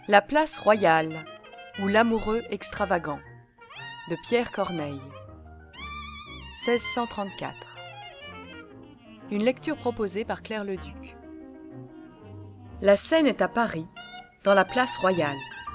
La place royale ou l'amoureux extravagant de Pierre Corneille 1634. Une lecture proposée par Claire Leduc. La scène est à Paris, dans la place royale.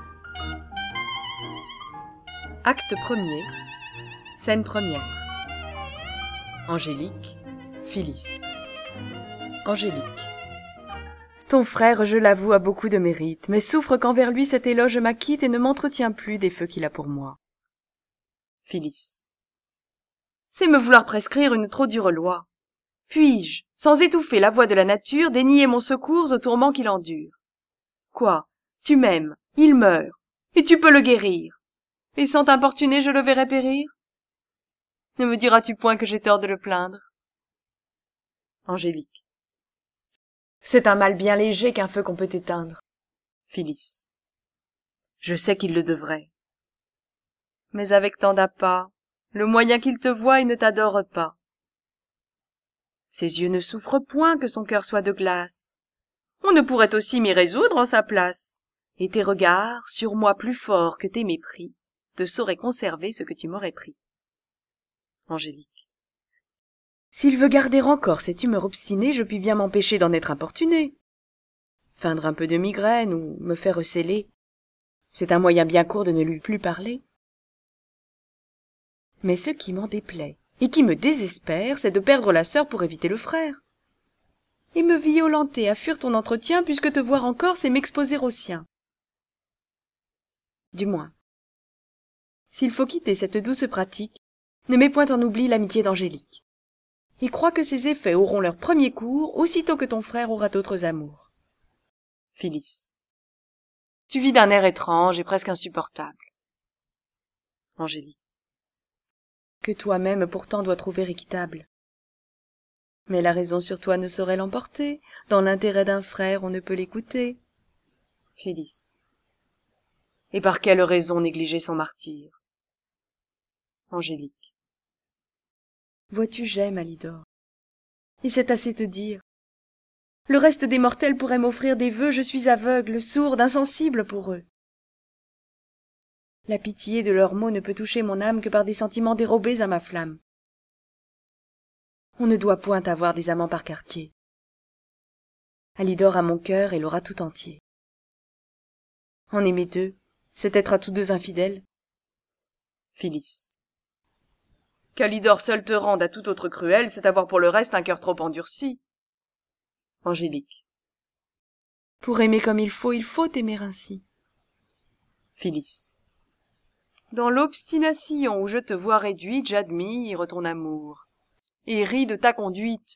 Acte premier, scène première. Angélique, Phyllis. Angélique. Ton frère, je l'avoue, a beaucoup de mérite, mais souffre qu'envers lui cet éloge m'acquitte et ne m'entretient plus des feux qu'il a pour moi. Phyllis. C'est me vouloir prescrire une trop dure loi. Puis-je, sans étouffer la voix de la nature, dénier mon secours aux tourments qu'il endure? Quoi? Tu m'aimes, il meurt, et tu peux le guérir. Et sans t'importuner, je le verrai périr? Ne me diras-tu point que j'ai tort de le plaindre? Angélique. C'est un mal bien léger qu'un feu qu'on peut éteindre. Phyllis. Je sais qu'il le devrait. Mais avec tant d'appât, le moyen qu'il te voie, il ne t'adore pas. Ses yeux ne souffrent point que son cœur soit de glace. On ne pourrait aussi m'y résoudre en sa place. Et tes regards, sur moi plus forts que tes mépris, te sauraient conserver ce que tu m'aurais pris. Angélique. S'il veut garder encore cette humeur obstinée, je puis bien m'empêcher d'en être importunée. Feindre un peu de migraine ou me faire recéler, c'est un moyen bien court de ne lui plus parler. Mais ce qui m'en déplaît et qui me désespère, c'est de perdre la sœur pour éviter le frère. Et me violenter à fuir ton entretien, puisque te voir encore, c'est m'exposer au sien. Du moins, s'il faut quitter cette douce pratique, ne mets point en oubli l'amitié d'Angélique. Et crois que ses effets auront leur premier cours aussitôt que ton frère aura d'autres amours. Phyllis. Tu vis d'un air étrange et presque insupportable. Angélique. Que toi-même pourtant dois trouver équitable. Mais la raison sur toi ne saurait l'emporter. Dans l'intérêt d'un frère, on ne peut l'écouter. Phyllis. Et par quelle raison négliger son martyre? Angélique. Vois-tu, j'aime Alidor. Et c'est assez te dire. Le reste des mortels pourrait m'offrir des vœux, je suis aveugle, sourde, insensible pour eux. La pitié de leurs mots ne peut toucher mon âme que par des sentiments dérobés à ma flamme. On ne doit point avoir des amants par quartier. Alidor a mon cœur et l'aura tout entier. En aimer deux, c'est être à tous deux infidèles. Phyllis. Qu'Alidor seul te rende à tout autre cruel, c'est avoir pour le reste un cœur trop endurci. Angélique. Pour aimer comme il faut aimer ainsi. Phyllis. Dans l'obstination où je te vois réduite, j'admire ton amour, et ris de ta conduite.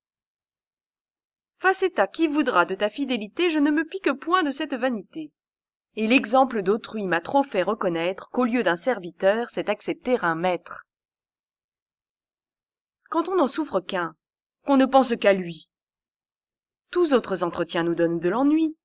Face état qui voudra de ta fidélité, je ne me pique point de cette vanité. Et l'exemple d'autrui m'a trop fait reconnaître qu'au lieu d'un serviteur, c'est accepter un maître. Quand on n'en souffre qu'un, qu'on ne pense qu'à lui, tous autres entretiens nous donnent de l'ennui.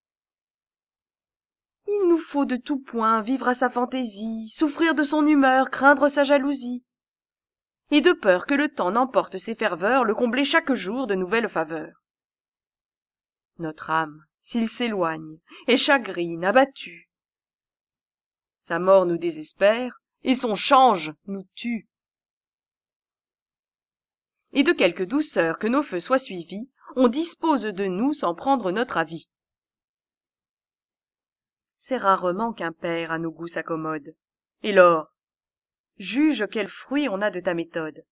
Il nous faut de tout point vivre à sa fantaisie, souffrir de son humeur, craindre sa jalousie, et de peur que le temps n'emporte ses ferveurs, le combler chaque jour de nouvelles faveurs. Notre âme, s'il s'éloigne, est chagrine, abattue. Sa mort nous désespère, et son change nous tue. Et de quelque douceur que nos feux soient suivis, on dispose de nous sans prendre notre avis. C'est rarement qu'un père à nos goûts s'accommode. Et lors, juge quel fruit on a de ta méthode.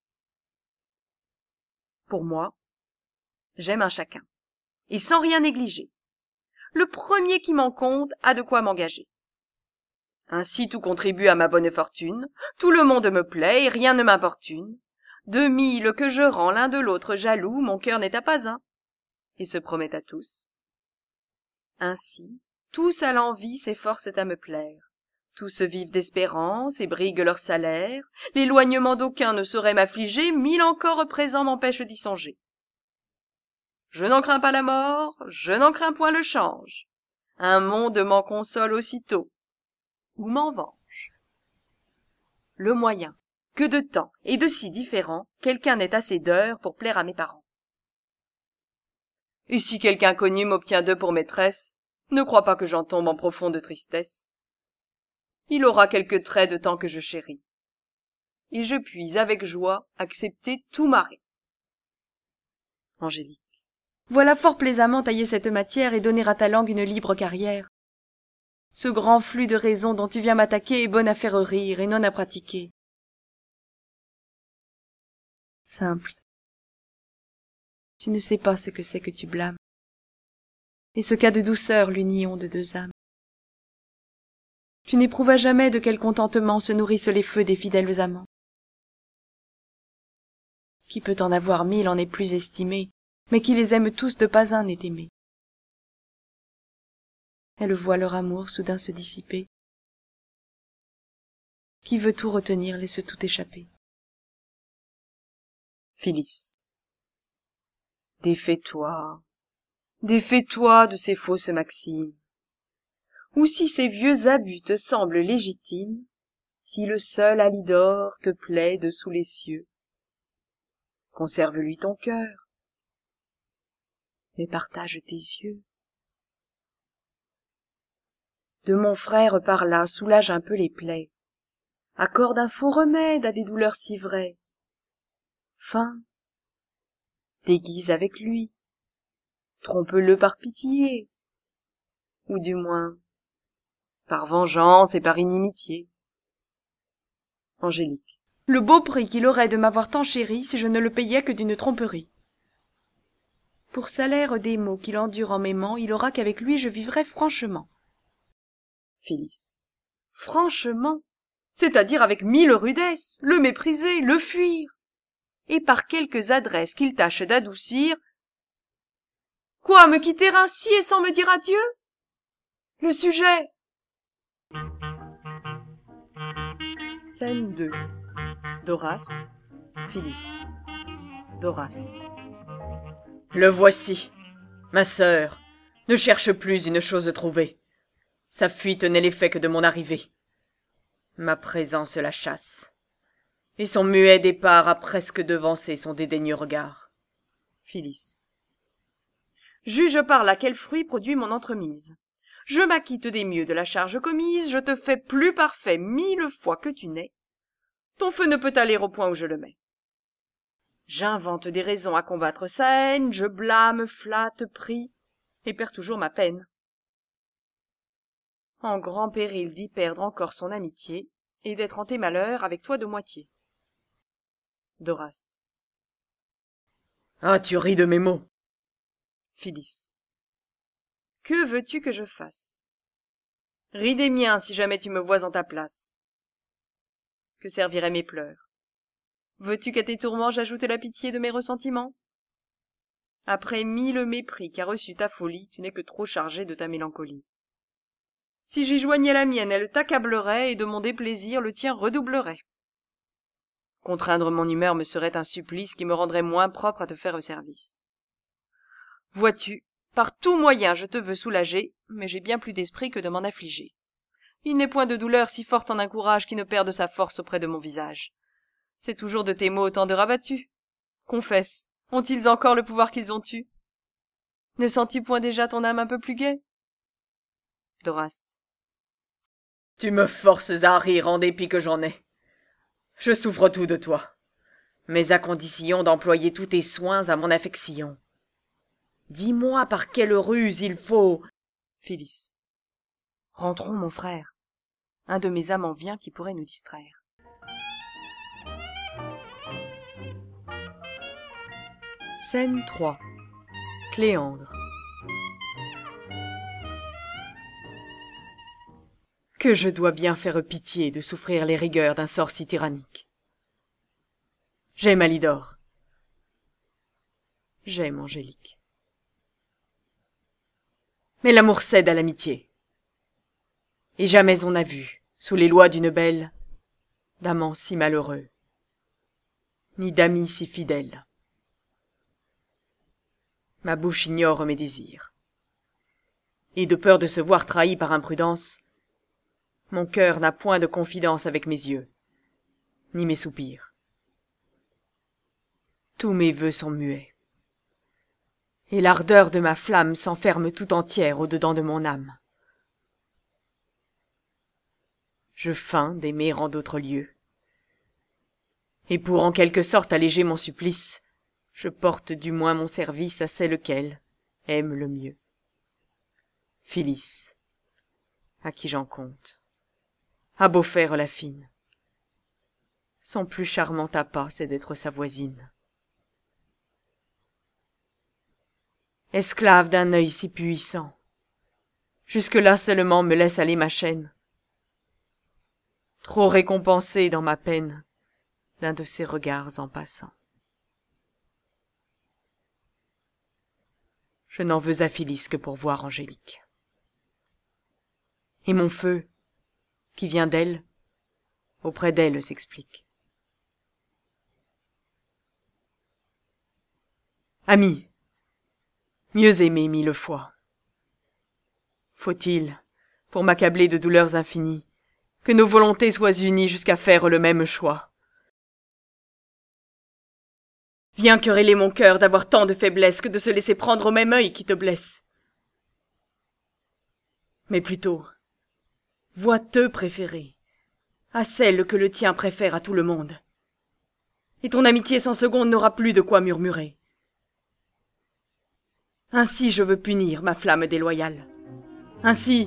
Pour moi, j'aime un chacun, et sans rien négliger. Le premier qui m'en compte a de quoi m'engager. Ainsi tout contribue à ma bonne fortune, tout le monde me plaît et rien ne m'importune. 2000 que je rends l'un de l'autre jaloux, mon cœur n'est à pas un, et se promet à tous. Ainsi, tous à l'envie s'efforcent à me plaire. Tous vivent d'espérance et briguent leur salaire. L'éloignement d'aucun ne saurait m'affliger, 1000 encore présents m'empêchent d'y songer. Je n'en crains pas la mort, je n'en crains point le change. Un monde m'en console aussitôt, ou m'en venge. Le moyen, que de temps et de si différents, quelqu'un n'ait assez d'heures pour plaire à mes parents. Et si quelque inconnu m'obtient d'eux pour maîtresse, Ne crois pas que j'en tombe en profonde tristesse. Il aura quelques traits de temps que je chéris, et je puis avec joie accepter tout maré. Angélique. Voilà fort plaisamment tailler cette matière et donner à ta langue une libre carrière. Ce grand flux de raisons dont tu viens m'attaquer est bon à faire rire et non à pratiquer. Simple. Tu ne sais pas ce que c'est que tu blâmes, et ce qu'a de douceur l'union de deux âmes. Tu n'éprouvas jamais de quel contentement se nourrissent les feux des fidèles amants. Qui peut en avoir 1000 en est plus estimé, mais qui les aime tous de pas un n'est aimé. Elles voient leur amour soudain se dissiper. Qui veut tout retenir laisse tout échapper. Phyllis. Défais-toi de ces fausses maximes. Ou si ces vieux abus te semblent légitimes, si le seul Alidor te plaît dessous les cieux, conserve-lui ton cœur, mais partage tes yeux. De mon frère par là soulage un peu les plaies, accorde un faux remède à des douleurs si vraies. Fin, déguise avec lui, trompe-le par pitié, ou du moins par vengeance et par inimitié. Angélique. Le beau prix qu'il aurait de m'avoir tant chéri si je ne le payais que d'une tromperie. Pour salaire des maux qu'il endure en m'aimant, il aura qu'avec lui je vivrai franchement. Phyllis. Franchement, c'est-à-dire avec 1000 rudesses, le mépriser, le fuir, et par quelques adresses qu'il tâche d'adoucir. Quoi, me quitter ainsi et sans me dire adieu? Le sujet. Scène 2. D'Horaste, Phyllis. D'Horaste. Le voici, ma sœur. Ne cherche plus une chose trouvée. Sa fuite n'est l'effet que de mon arrivée. Ma présence la chasse, et son muet départ a presque devancé son dédaigneux regard. Phyllis. Juge par là quel fruit produit mon entremise. Je m'acquitte des mieux de la charge commise, je te fais plus parfait 1000 fois que tu n'es. Ton feu ne peut aller au point où je le mets. J'invente des raisons à combattre sa haine, je blâme, flatte, prie, et perds toujours ma peine. En grand péril d'y perdre encore son amitié, et d'être en tes malheurs avec toi de moitié. D'Horaste. Ah, tu ris de mes mots. Phyllis. Que veux-tu que je fasse? Ris des miens si jamais tu me vois en ta place. Que serviraient mes pleurs? Veux-tu qu'à tes tourments j'ajoute la pitié de mes ressentiments? Après 1000 mépris qu'a reçu ta folie, tu n'es que trop chargé de ta mélancolie. Si j'y joignais la mienne, elle t'accablerait, et de mon déplaisir le tien redoublerait. Contraindre mon humeur me serait un supplice qui me rendrait moins propre à te faire service. Vois-tu, par tout moyen je te veux soulager, mais j'ai bien plus d'esprit que de m'en affliger. Il n'est point de douleur si forte en un courage qui ne perde sa force auprès de mon visage. C'est toujours de tes mots autant de rabattus. Confesse, ont-ils encore le pouvoir qu'ils ont eu? Ne sens-tu point déjà ton âme un peu plus gaie? D'Horaste. Tu me forces à rire en dépit que j'en ai. Je souffre tout de toi, mais à condition d'employer tous tes soins à mon affection. Dis-moi par quelle ruse il faut... Phyllis. Rentrons, mon frère. Un de mes amants vient qui pourrait nous distraire. Scène 3. Cléandre. Que je dois bien faire pitié de souffrir les rigueurs d'un sort si tyrannique. J'aime Alidor. J'aime Angélique. Mais l'amour cède à l'amitié. Et jamais on n'a vu, sous les lois d'une belle, d'amant si malheureux, ni d'amis si fidèles. Ma bouche ignore mes désirs. Et de peur de se voir trahi par imprudence, mon cœur n'a point de confidence avec mes yeux, ni mes soupirs. Tous mes vœux sont muets. et l'ardeur de ma flamme s'enferme tout entière au-dedans de mon âme. Je feins d'aimer en d'autres lieux. Et pour en quelque sorte alléger mon supplice, je porte du moins mon service à celle qu'elle aime le mieux. Phyllis, à qui j'en compte, a beau faire la fine, son plus charmant appât, c'est d'être sa voisine. Esclave d'un œil si puissant, jusque-là seulement me laisse aller ma chaîne, trop récompensée dans ma peine d'un de ses regards en passant. Je n'en veux à Phyllis que pour voir Angélique. Et mon feu, qui vient d'elle, auprès d'elle s'explique. Ami, mieux aimé mille fois. Faut-il, pour m'accabler de douleurs infinies, que nos volontés soient unies jusqu'à faire le même choix? Viens quereller mon cœur d'avoir tant de faiblesse que de se laisser prendre au même œil qui te blesse. Mais plutôt, vois te préférer à celle que le tien préfère à tout le monde. Et ton amitié sans seconde n'aura plus de quoi murmurer. Ainsi je veux punir ma flamme déloyale. Ainsi...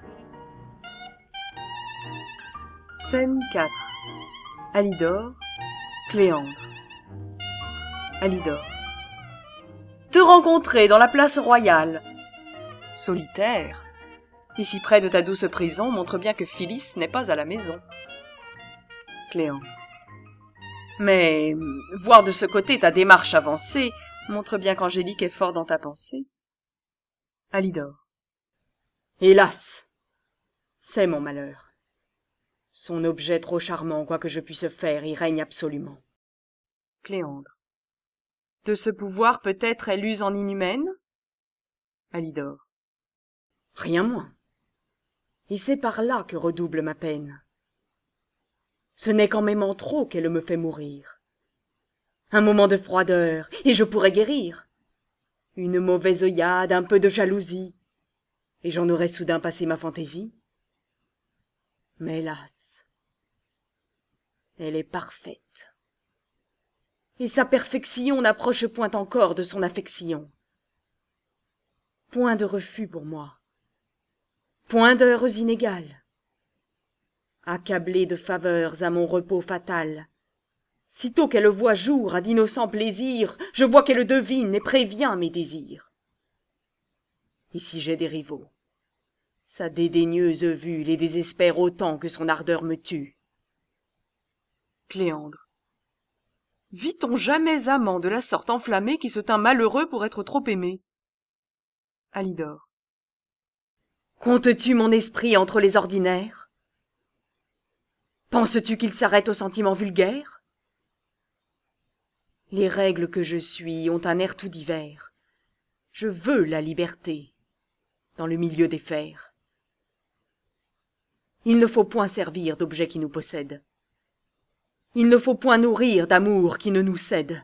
Scène 4. Alidor, Cléandre. Alidor. Te rencontrer dans la place royale. Solitaire. Ici près de ta douce prison montre bien que Phyllis n'est pas à la maison. Cléandre. Mais voir de ce côté ta démarche avancée montre bien qu'Angélique est fort dans ta pensée. Alidor. Hélas, c'est mon malheur. Son objet trop charmant, quoi que je puisse faire, y règne absolument. Cléandre. De ce pouvoir peut-être elle use en inhumaine? Alidor. Rien moins. Et c'est par là que redouble ma peine. Ce n'est qu'en m'aimant trop qu'elle me fait mourir. Un moment de froideur, et je pourrais guérir. Une mauvaise œillade, un peu de jalousie, et j'en aurais soudain passé ma fantaisie. Mais hélas, elle est parfaite. Et sa perfection n'approche point encore de son affection. Point de refus pour moi, point d'heures inégales. Accablée de faveurs à mon repos fatal, sitôt qu'elle voit jour à d'innocents plaisirs, je vois qu'elle devine et prévient mes désirs. Et si j'ai des rivaux, sa dédaigneuse vue les désespère autant que son ardeur me tue. Cléandre. Vit-on jamais amant de la sorte enflammé qui se tint malheureux pour être trop aimé? Alidor. Comptes-tu mon esprit entre les ordinaires? Penses-tu qu'il s'arrête aux sentiments vulgaires? Les règles que je suis ont un air tout divers. Je veux la liberté dans le milieu des fers. Il ne faut point servir d'objet qui nous possède. Il ne faut point nourrir d'amour qui ne nous cède.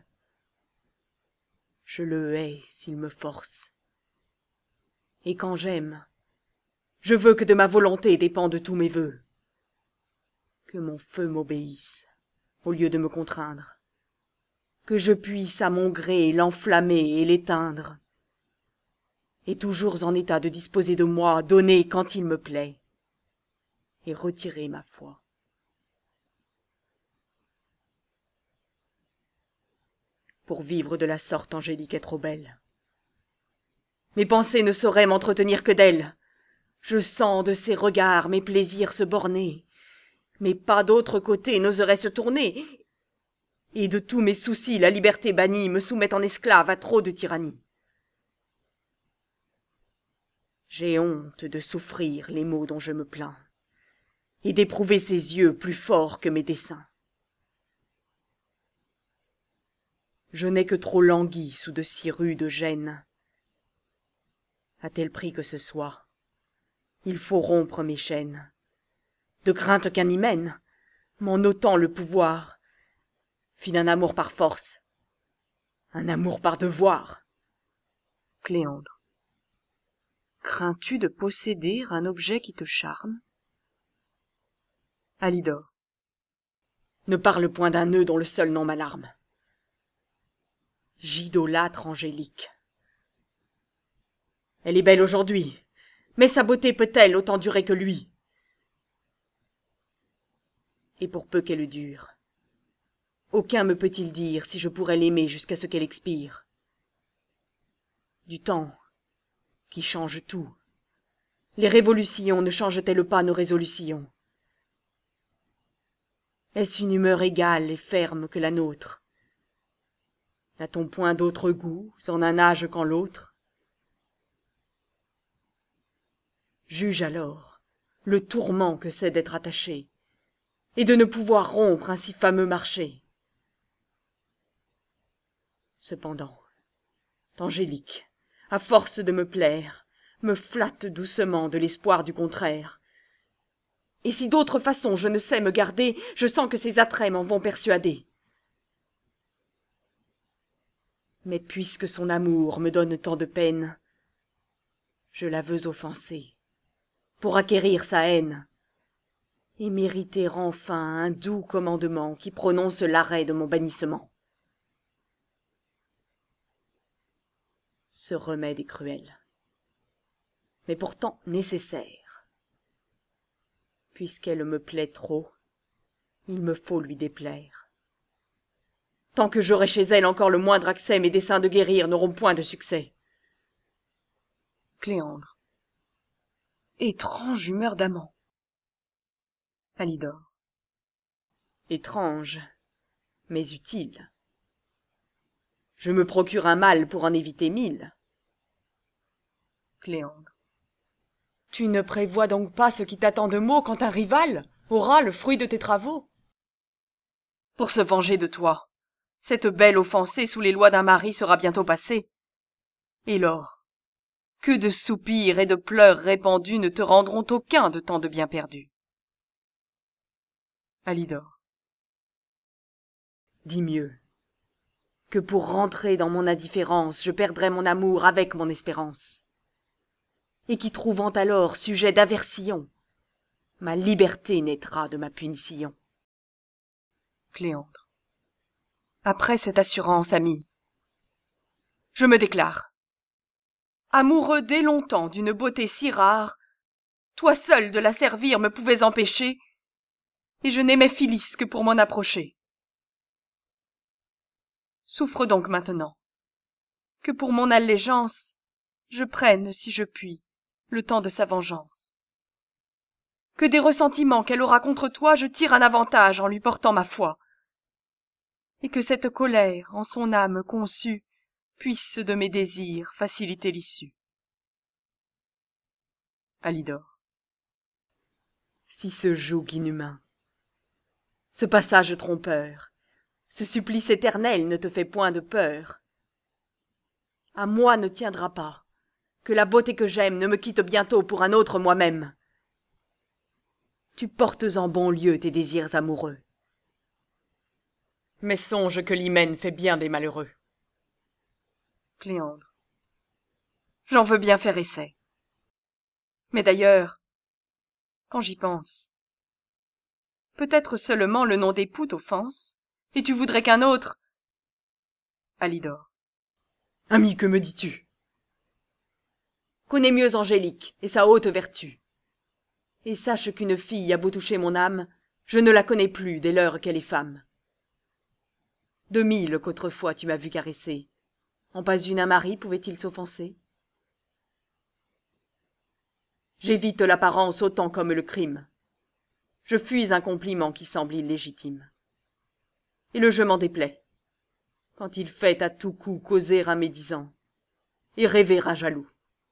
Je le hais s'il me force. Et quand j'aime, je veux que de ma volonté dépendent tous mes vœux. Que mon feu m'obéisse, au lieu de me contraindre. Que je puisse à mon gré l'enflammer et l'éteindre. Et toujours en état de disposer de moi, donner quand il me plaît. Et retirer ma foi. Pour vivre de la sorte, Angélique est trop belle. Mes pensées ne sauraient m'entretenir que d'elle. Je sens de ses regards mes plaisirs se borner. Mes pas d'autre côté n'oseraient se tourner. Et de tous mes soucis, la liberté bannie me soumet en esclave à trop de tyrannie. J'ai honte de souffrir les maux dont je me plains, et d'éprouver ses yeux plus forts que mes desseins. Je n'ai que trop langui sous de si rudes gênes. À tel prix que ce soit, il faut rompre mes chaînes, de crainte qu'un hymen, m'en ôtant le pouvoir, fit d'un amour par force, un amour par devoir. Cléandre. Crains-tu de posséder un objet qui te charme? Alidor. Ne parle point d'un nœud dont le seul nom m'alarme. J'idolâtre Angélique. Elle est belle aujourd'hui, mais sa beauté peut-elle autant durer que lui? Et pour peu qu'elle dure, aucun me peut-il dire si je pourrais l'aimer jusqu'à ce qu'elle expire. Du temps qui change tout, les révolutions ne changent-elles pas nos résolutions? Est-ce une humeur égale et ferme que la nôtre? N'a-t-on point d'autre goût en un âge qu'en l'autre? Juge alors le tourment que c'est d'être attaché, et de ne pouvoir rompre un si fameux marché. Cependant, Angélique, à force de me plaire, me flatte doucement de l'espoir du contraire. Et si d'autre façon je ne sais me garder, je sens que ses attraits m'en vont persuader. Mais puisque son amour me donne tant de peine, je la veux offenser, pour acquérir sa haine, et mériter enfin un doux commandement qui prononce l'arrêt de mon bannissement. Ce remède est cruel, mais pourtant nécessaire. Puisqu'elle me plaît trop, il me faut lui déplaire. Tant que j'aurai chez elle encore le moindre accès, mes desseins de guérir n'auront point de succès. Cléandre. Étrange humeur d'amant. Alidor. Étrange, mais utile. Je me procure un mal pour en éviter 1000. Cléandre. Tu ne prévois donc pas ce qui t'attend de maux quand un rival aura le fruit de tes travaux? Pour se venger de toi, cette belle offensée sous les lois d'un mari sera bientôt passée. Et lors, que de soupirs et de pleurs répandus ne te rendront aucun de tant de bien perdu. Alidor. Dis mieux, que pour rentrer dans mon indifférence, je perdrai mon amour avec mon espérance, et qui trouvant alors sujet d'aversion, ma liberté naîtra de ma punition. Cléandre. Après cette assurance, ami, je me déclare. Amoureux dès longtemps d'une beauté si rare, toi seul de la servir me pouvais empêcher, et je n'aimais Phyllis que pour m'en approcher. Souffre donc maintenant, que pour mon allégeance, je prenne, si je puis, le temps de sa vengeance. Que des ressentiments qu'elle aura contre toi, je tire un avantage en lui portant ma foi, et que cette colère, en son âme conçue, puisse de mes désirs faciliter l'issue. Alidor. Si ce joug inhumain, ce passage trompeur, ce supplice éternel ne te fait point de peur, à moi ne tiendra pas que la beauté que j'aime ne me quitte bientôt pour un autre moi-même. Tu portes en bon lieu tes désirs amoureux, mais songe que l'hymen fait bien des malheureux. Cléandre. J'en veux bien faire essai. Mais d'ailleurs, quand j'y pense, peut-être seulement le nom d'époux t'offense, et tu voudrais qu'un autre... Alidor. Ami, que me dis-tu? Connais mieux Angélique et sa haute vertu, et sache qu'une fille a beau toucher mon âme, je ne la connais plus dès l'heure qu'elle est femme. De 1000 qu'autrefois tu m'as vu caresser, en pas une un mari pouvait-il s'offenser? J'évite l'apparence autant comme le crime. Je fuis un compliment qui semble illégitime. Et le jeu m'en déplaît, quand il fait à tout coup causer un médisant, et rêver un jaloux.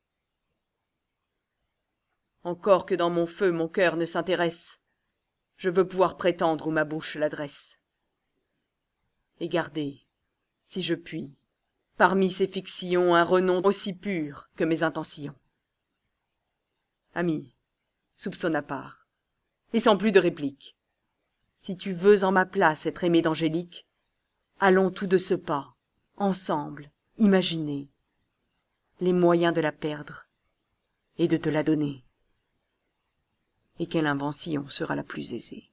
Encore que dans mon feu mon cœur ne s'intéresse, je veux pouvoir prétendre où ma bouche l'adresse. Et garder, si je puis, parmi ces fictions un renom aussi pur que mes intentions. Ami, soupçonne à part, et sans plus de réplique, si tu veux en ma place être aimé d'Angélique, allons tout de ce pas, ensemble, imaginer, les moyens de la perdre et de te la donner. Et quelle invention sera la plus aisée?